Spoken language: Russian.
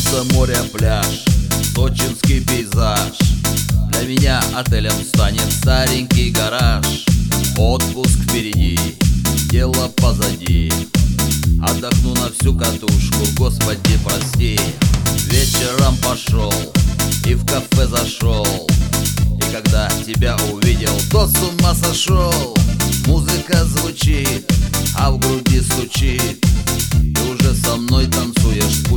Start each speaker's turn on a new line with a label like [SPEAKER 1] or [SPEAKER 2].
[SPEAKER 1] Солнце, море, пляж, сочинский пейзаж. Для меня отелем станет старенький гараж. Отпуск впереди, дело позади. Отдохну на всю катушку, Господи, прости. Вечером пошел и в кафе зашел, и когда тебя увидел, то с ума сошел. Музыка звучит, а в груди стучит. Ты уже со мной танцуешь.